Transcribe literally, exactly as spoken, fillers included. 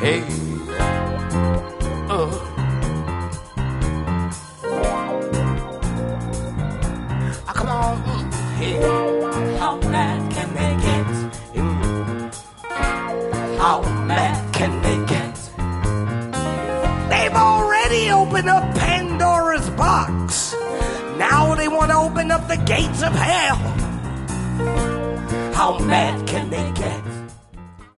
Hey. Uh. Oh, come on. Hey. How mad can they get? Mm. How mad can they get? They've already opened up Pandora's box. Now they want to open up the gates of hell. How mad can they get?